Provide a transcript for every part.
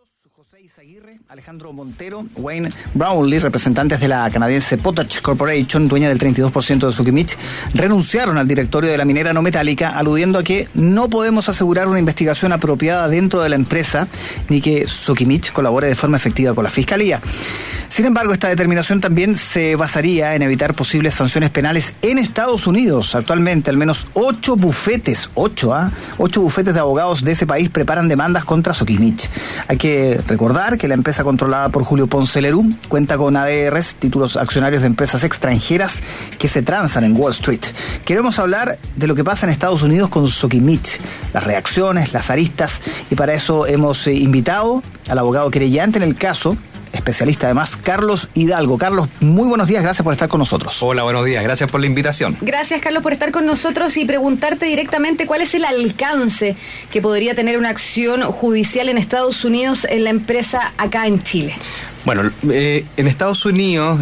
José Izaguirre, Alejandro Montero, Wayne Brownlee, representantes de la canadiense Potash Corporation, dueña del 32% de Soquimich, renunciaron al directorio de la minera no metálica, aludiendo a que no podemos asegurar una investigación apropiada dentro de la empresa, ni que Soquimich colabore de forma efectiva con la Fiscalía. Sin embargo, esta determinación también se basaría en evitar posibles sanciones penales en Estados Unidos. Actualmente, al menos 8 bufetes de abogados de ese país preparan demandas contra Soquimich. Hay que recordar que la empresa controlada por Julio Ponce Lerú cuenta con ADRs, títulos accionarios de empresas extranjeras que se transan en Wall Street. Queremos hablar de lo que pasa en Estados Unidos con Soquimich, las reacciones, las aristas, y para eso hemos invitado al abogado querellante en el caso, especialista además, Carlos Hidalgo. Carlos, muy buenos días, gracias por estar con nosotros. Hola, buenos días, gracias por la invitación. Gracias, Carlos, por estar con nosotros y preguntarte directamente cuál es el alcance que podría tener una acción judicial en Estados Unidos en la empresa acá en Chile. Bueno, en Estados Unidos,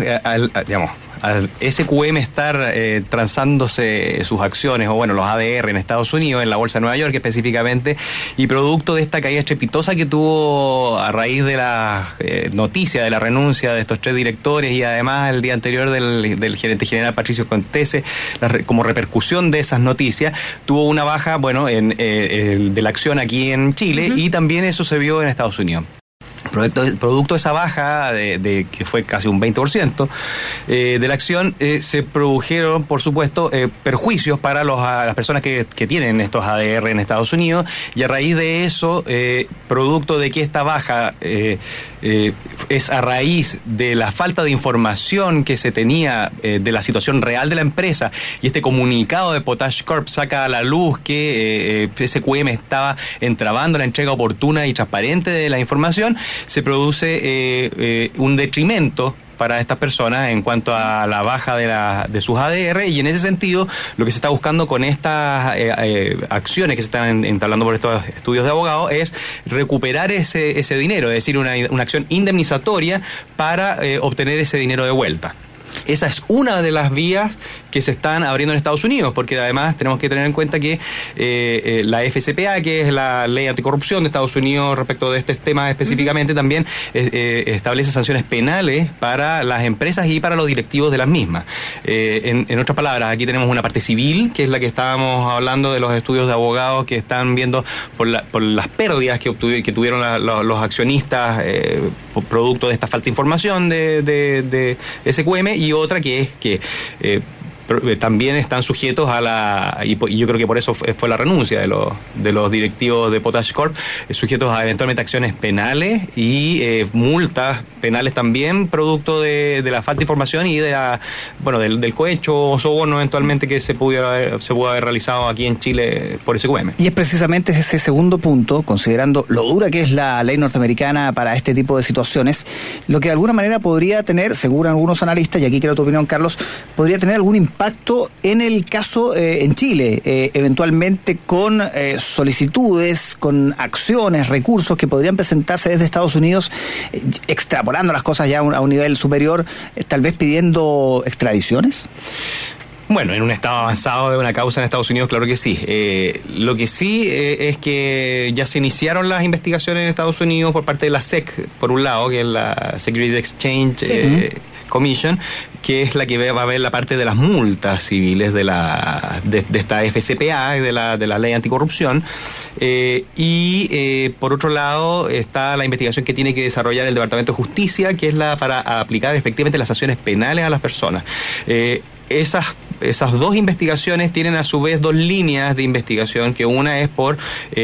al SQM estar transándose sus acciones, o bueno, los ADR en Estados Unidos, en la Bolsa de Nueva York específicamente, y producto de esta caída estrepitosa que tuvo a raíz de la noticia de la renuncia de estos 3 directores y además el día anterior del gerente general Patricio Contese, como repercusión de esas noticias, tuvo una baja, de la acción aquí en Chile, y también eso se vio en Estados Unidos. Producto de esa baja, de que fue casi un 20% de la acción, se produjeron, por supuesto, perjuicios para las personas que tienen estos ADR en Estados Unidos, y a raíz de eso, producto de que esta baja es a raíz de la falta de información que se tenía de la situación real de la empresa, y este comunicado de Potash Corp saca a la luz que SQM estaba entrabando la entrega oportuna y transparente de la información, se produce un detrimento para estas personas en cuanto a la baja de sus ADR, y en ese sentido lo que se está buscando con estas acciones que se están entablando por estos estudios de abogados es recuperar ese dinero, es decir, una acción indemnizatoria para obtener ese dinero de vuelta. Esa es una de las vías que se están abriendo en Estados Unidos, porque además tenemos que tener en cuenta que la FCPA, que es la ley anticorrupción de Estados Unidos respecto de este tema específicamente, también establece sanciones penales para las empresas y para los directivos de las mismas. En otras palabras, aquí tenemos una parte civil, que es la que estábamos hablando de los estudios de abogados que están viendo por las pérdidas que tuvieron los accionistas producto de esta falta de información de SQM, y otra que es que también están sujetos y yo creo que por eso fue la renuncia de los directivos de Potash Corp, sujetos a eventualmente acciones penales y multas penales también, producto de la falta de información y del cohecho o soborno eventualmente que se pudo haber realizado aquí en Chile por SQM. Y es precisamente ese segundo punto, considerando lo dura que es la ley norteamericana para este tipo de situaciones, lo que de alguna manera podría tener, según algunos analistas, y aquí quiero tu opinión, Carlos, podría tener algún impacto en el caso en Chile, eventualmente con solicitudes, con acciones, recursos que podrían presentarse desde Estados Unidos, extrapolando las cosas ya a un nivel superior, tal vez pidiendo extradiciones. Bueno, en un estado avanzado de una causa en Estados Unidos, claro que sí. Lo que sí es que ya se iniciaron las investigaciones en Estados Unidos por parte de la SEC, por un lado, que es la Securities Exchange Commission, que es la que va a ver la parte de las multas civiles de esta FCPA, de la ley anticorrupción, y por otro lado está la investigación que tiene que desarrollar el Departamento de Justicia, que es para aplicar efectivamente las sanciones penales a las personas. Esas dos investigaciones tienen a su vez 2 líneas de investigación, que una es por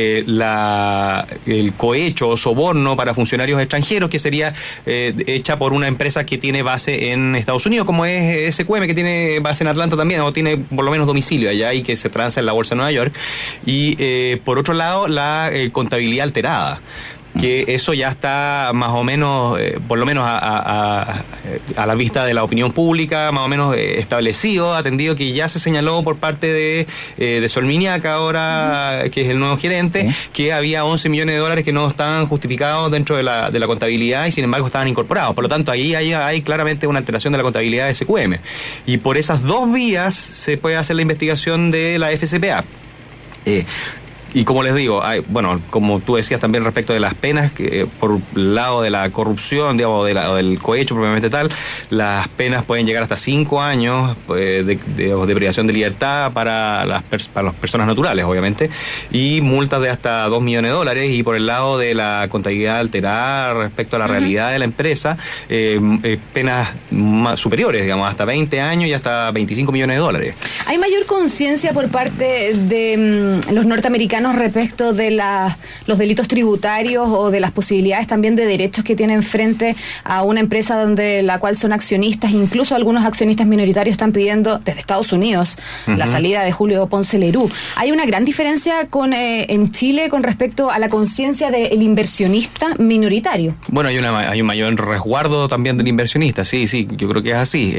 el cohecho o soborno para funcionarios extranjeros, que sería hecha por una empresa que tiene base en Estados Unidos, como es SQM, que tiene base en Atlanta también, o tiene por lo menos domicilio allá y que se transa en la Bolsa de Nueva York. Y por otro lado, la contabilidad alterada, que eso ya está más o menos, por lo menos a la vista de la opinión pública, más o menos establecido, atendido, que ya se señaló por parte de Solminiac ahora, que es el nuevo gerente, que había $11 millones que no estaban justificados dentro de la contabilidad y sin embargo estaban incorporados. Por lo tanto, ahí hay claramente una alteración de la contabilidad de SQM. Y por esas 2 vías se puede hacer la investigación de la FCPA. Y como les digo, como tú decías también respecto de las penas, que por el lado de la corrupción, digamos, del cohecho propiamente tal, las penas pueden llegar hasta 5 años de privación de libertad para las personas naturales, obviamente, y multas de hasta $2 millones. Y por el lado de la contabilidad alterada respecto a la realidad de la empresa, penas más superiores, digamos, hasta 20 años y hasta $25 millones. ¿Hay mayor conciencia por parte de los norteamericanos respecto de los delitos tributarios o de las posibilidades también de derechos que tienen frente a una empresa donde la cual son accionistas? Incluso algunos accionistas minoritarios están pidiendo desde Estados Unidos la salida de Julio Ponce Lerú. ¿Hay una gran diferencia en Chile con respecto a la conciencia del inversionista minoritario? Bueno, hay un mayor resguardo también del inversionista, sí, yo creo que es así.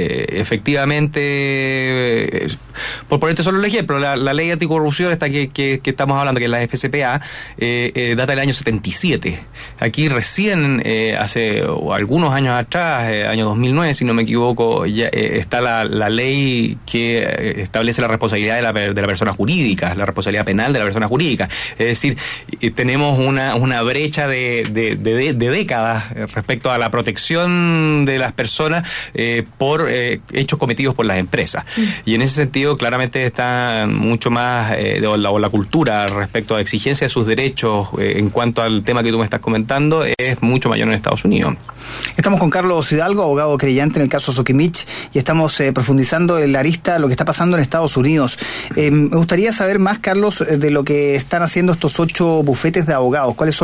Efectivamente, por ponerte solo el ejemplo, la ley anticorrupción esta que estamos hablando, que es la FCPA, data del año 77. Aquí recién, hace algunos años atrás, año 2009, si no me equivoco, ya está la ley que establece la responsabilidad de la persona jurídica, la responsabilidad penal de la persona jurídica. Es decir, tenemos una brecha de décadas respecto a la protección de las personas por hechos cometidos por las empresas. Y en ese sentido, claramente está mucho más, la cultura respecto a exigencia de sus derechos en cuanto al tema que tú me estás comentando, es mucho mayor en Estados Unidos. Estamos con Carlos Hidalgo, abogado creyente en el caso Sokimich, y estamos profundizando en la arista lo que está pasando en Estados Unidos. Me gustaría saber más, Carlos, de lo que están haciendo estos 8 bufetes de abogados. ¿Cuál es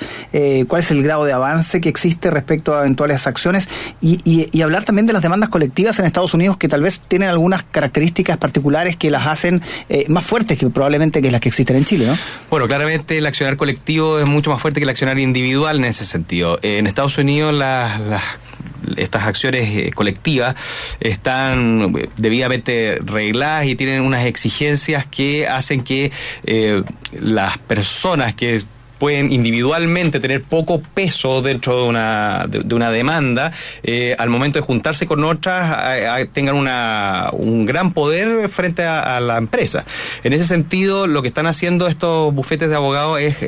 el grado de avance que existe respecto a eventuales acciones? Y hablar también de las demandas colectivas en Estados Unidos, que tal vez tienen algunas características particulares que las hacen más fuertes que probablemente que las que existen en Chile, ¿no? Bueno, claramente el accionar colectivo es mucho más fuerte que el accionar individual en ese sentido. En Estados Unidos estas acciones colectivas están debidamente regladas y tienen unas exigencias que hacen que las personas que pueden individualmente tener poco peso dentro de una demanda, al momento de juntarse con otras, tengan un gran poder frente a la empresa. En ese sentido, lo que están haciendo estos bufetes de abogados es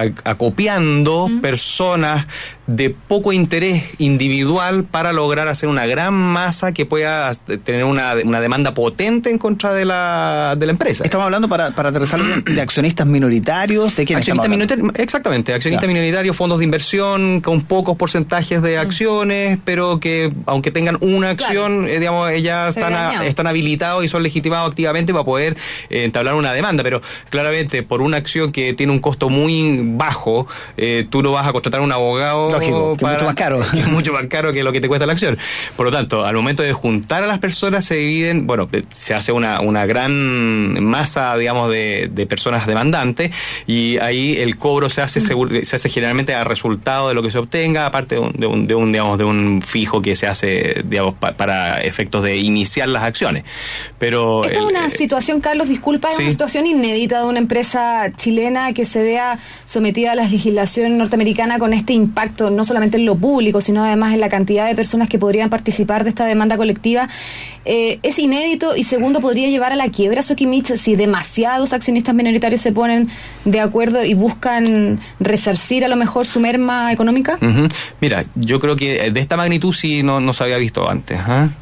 acopiando personas de poco interés individual para lograr hacer una gran masa que pueda tener una demanda potente en contra de la empresa. Estamos hablando, para aterrizar bien, de accionistas minoritarios, ¿de quiénes estamos hablando? Exactamente, accionistas minoritarios, fondos de inversión con pocos porcentajes de acciones, pero que aunque tengan una acción, digamos, ellas están habilitados y son legitimados activamente para poder entablar una demanda, pero claramente por una acción que tiene un costo muy bajo, tú no vas a contratar a un abogado. Lógico, que es mucho más caro. Que es mucho más caro que lo que te cuesta la acción. Por lo tanto, al momento de juntar a las personas se dividen, se hace una gran masa, digamos, de personas demandantes, y ahí el cobro se hace generalmente a resultado de lo que se obtenga, aparte de un fijo que se hace, digamos, para efectos de iniciar las acciones. Pero esta es una situación, Carlos, disculpa, es una situación inédita de una empresa chilena que se vea sometida a la legislación norteamericana con este impacto, no solamente en lo público, sino además en la cantidad de personas que podrían participar de esta demanda colectiva. Es inédito, y segundo, podría llevar a la quiebra Sokimich si demasiados accionistas minoritarios se ponen de acuerdo y buscan resarcir a lo mejor su merma económica. Mira, yo creo que de esta magnitud sí no se había visto antes.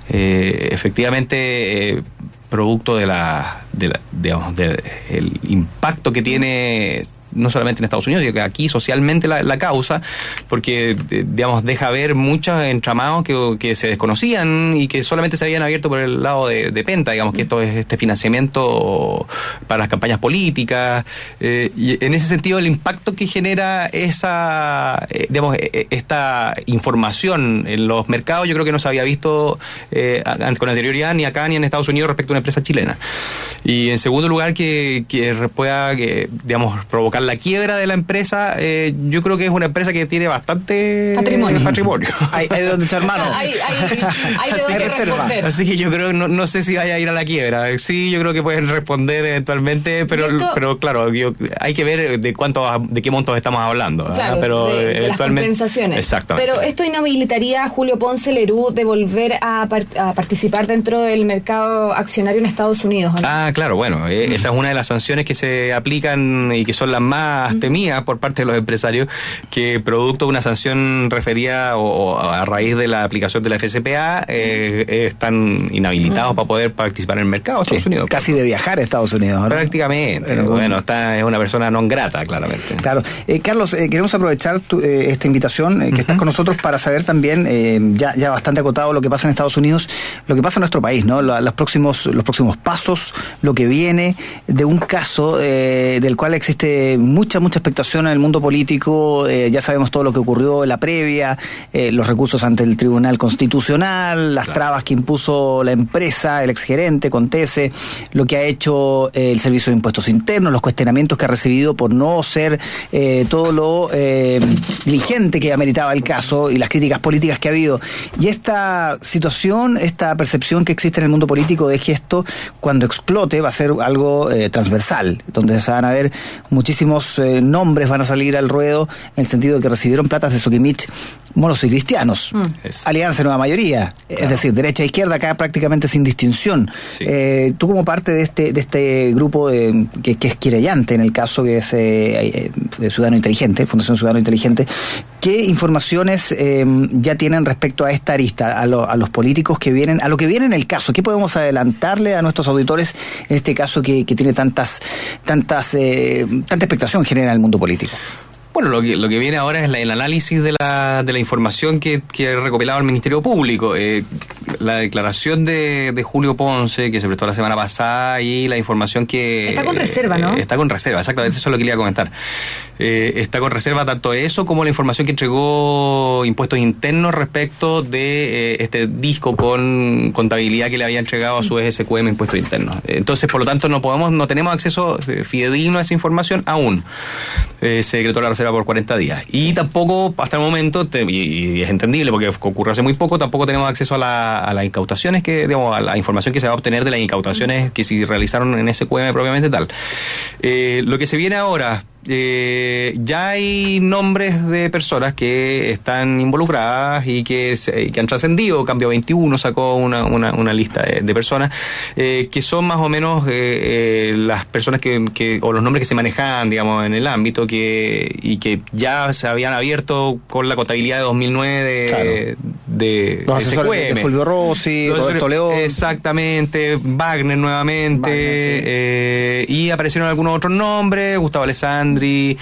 Efectivamente, producto del impacto que tiene no solamente en Estados Unidos, sino que aquí socialmente la causa, porque, digamos, deja ver muchos entramados que se desconocían y que solamente se habían abierto por el lado de Penta, digamos, que esto es este financiamiento para las campañas políticas, y en ese sentido el impacto que genera esta información en los mercados, yo creo que no se había visto con anterioridad ni acá ni en Estados Unidos respecto a una empresa chilena. Y en segundo lugar, que pueda, digamos, provocar la quiebra de la empresa, yo creo que es una empresa que tiene bastante patrimonio. Hay de donde echar mano. Hay de dónde responder. Así que yo creo, no sé si vaya a ir a la quiebra. Sí, yo creo que pueden responder eventualmente, pero claro, hay que ver de qué montos estamos hablando. Claro, pero de las compensaciones. Exactamente. Pero esto inhabilitaría a Julio Ponce Lerú de volver a participar dentro del mercado accionario en Estados Unidos, ¿no? Claro, bueno, esa es una de las sanciones que se aplican y que son las más temidas por parte de los empresarios, que producto de una sanción referida o a raíz de la aplicación de la FCPA están inhabilitados para poder participar en el mercado de Estados Unidos. Casi de viajar a Estados Unidos, ¿no? Prácticamente. Bueno, es una persona non grata, claramente. Claro. Carlos, queremos aprovechar esta invitación que estás con nosotros para saber también, ya bastante acotado lo que pasa en Estados Unidos, lo que pasa en nuestro país, ¿no? Los próximos pasos, lo que viene de un caso del cual existe mucha expectación en el mundo político. Ya sabemos todo lo que ocurrió en la previa, los recursos ante el Tribunal Constitucional, las trabas que impuso la empresa, el exgerente Contese, lo que ha hecho el Servicio de Impuestos Internos, los cuestionamientos que ha recibido por no ser todo lo diligente que ameritaba el caso y las críticas políticas que ha habido. Y esta situación, esta percepción que existe en el mundo político de que esto, cuando explote, va a ser algo transversal, donde se van a ver muchísimos nombres, van a salir al ruedo en el sentido de que recibieron platas de Soquimich moros y cristianos, alianza Nueva Mayoría, es decir, derecha e izquierda acá prácticamente sin distinción. Sí. Tú como parte de este grupo que es querellante en el caso, que es de Ciudadano Inteligente, Fundación Ciudadano Inteligente, ¿qué informaciones ya tienen respecto a esta arista, a los políticos que vienen, a lo que viene en el caso? ¿Qué podemos adelantarle a nuestros auditores en este caso que tiene tanta expectación genera en el mundo político? Bueno, lo que viene ahora es el análisis de la información que ha recopilado el Ministerio Público. La declaración de Julio Ponce, que se prestó la semana pasada, y la información que... Está con reserva, ¿no? Está con reserva, exactamente, eso es lo que le iba a comentar. Está con reserva tanto eso como la información que entregó Impuestos Internos respecto de este disco con contabilidad que le había entregado a su vez SQM Impuestos Internos. Entonces, por lo tanto, no tenemos acceso fidedigno a esa información aún. Se decretó la reserva por 40 días. Y tampoco, hasta el momento, y es entendible porque ocurrió hace muy poco, tampoco tenemos acceso a las incautaciones, a la información que se va a obtener de las incautaciones que se realizaron en SQM propiamente tal. Lo que se viene ahora... ya hay nombres de personas que están involucradas y que han trascendido. Cambio 21 sacó una lista de personas que son más o menos las personas que o los nombres que se manejaban, digamos, en el ámbito y que ya se habían abierto con la contabilidad de 2009 de los asesores de Fulvio Rossi, Roberto León. Exactamente, Wagner nuevamente, sí. Y aparecieron algunos otros nombres, Gustavo Alessandri, y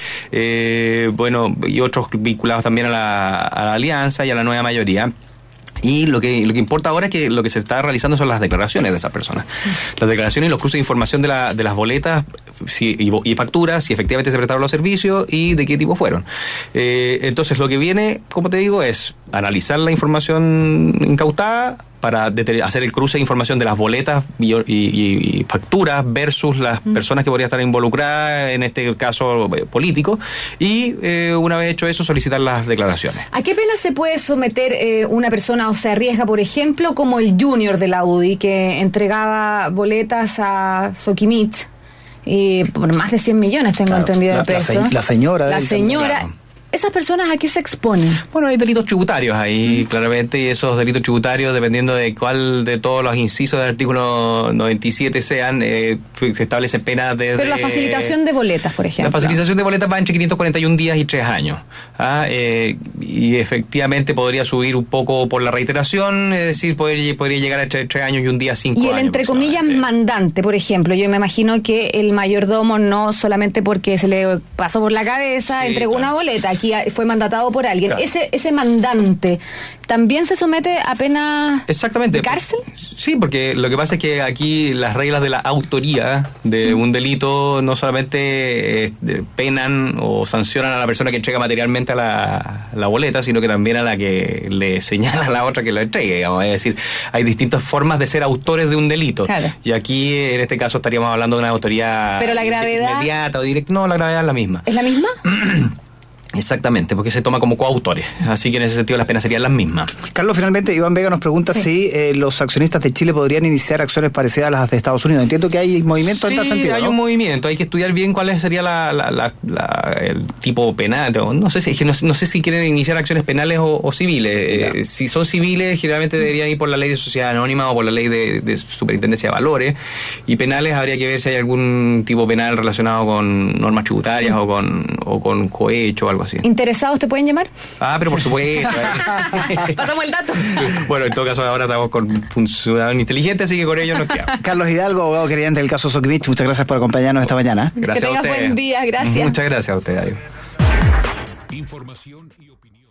otros vinculados también a la Alianza y a la Nueva Mayoría. Y lo que importa ahora es que lo que se está realizando son las declaraciones de esas personas. Las declaraciones y los cruces de información de las boletas y facturas, si efectivamente se prestaron los servicios y de qué tipo fueron. Entonces, lo que viene, como te digo, es analizar la información incautada para hacer el cruce de información de las boletas y facturas versus las personas que podrían estar involucradas, en este caso político, y una vez hecho eso, solicitar las declaraciones. ¿A qué pena se puede someter una persona o se arriesga, por ejemplo, como el Junior de la UDI, que entregaba boletas a Soquimich por más de 100 millones, tengo entendido, de pesos? La señora. Claro. ¿Esas personas a qué se exponen? Bueno, hay delitos tributarios ahí, claramente, y esos delitos tributarios, dependiendo de cuál de todos los incisos del artículo 97 sean, se establecen penas de... Pero la facilitación de boletas, por ejemplo. La facilitación de boletas va entre 541 días y 3 años. Y efectivamente podría subir un poco por la reiteración, es decir, podría llegar a 3 años y un día 5 años. Y el, entre comillas, mandante, por ejemplo, yo me imagino que el mayordomo no solamente porque se le pasó por la cabeza, entregó una boleta. aquí fue mandatado por alguien. Claro. Ese mandante también se somete a pena Exactamente. de cárcel. Sí, porque lo que pasa es que aquí las reglas de la autoría de un delito no solamente penan o sancionan a la persona que entrega materialmente a la boleta, sino que también a la que le señala a la otra que lo entregue, digamos. Es decir, hay distintas formas de ser autores de un delito. Claro. Y aquí, en este caso, estaríamos hablando de una autoría Pero la gravedad inmediata o directa. No, la gravedad es la misma. ¿Es la misma? Exactamente, porque se toma como coautores. Así que en ese sentido las penas serían las mismas. Carlos, finalmente Iván Vega nos pregunta si los accionistas de Chile podrían iniciar acciones parecidas a las de Estados Unidos. Entiendo que hay movimiento en tal sentido, hay ¿no? un movimiento. Hay que estudiar bien cuál sería el tipo penal. No sé si quieren iniciar acciones penales o civiles. Si son civiles, generalmente deberían ir por la ley de sociedad anónima o por la ley de superintendencia de valores. Y penales habría que ver si hay algún tipo penal relacionado con normas tributarias o con cohecho o algo así. ¿Interesados te pueden llamar? Pero por supuesto. Pasamos el dato. Bueno, en todo caso ahora estamos con un ciudadano inteligente, así que con ellos nos quedamos. Carlos Hidalgo, abogado querellante del caso Sokimich, muchas gracias por acompañarnos esta mañana. Gracias que tengas a usted. buen día, gracias. Muchas gracias a usted. Adiós. Información y opinión.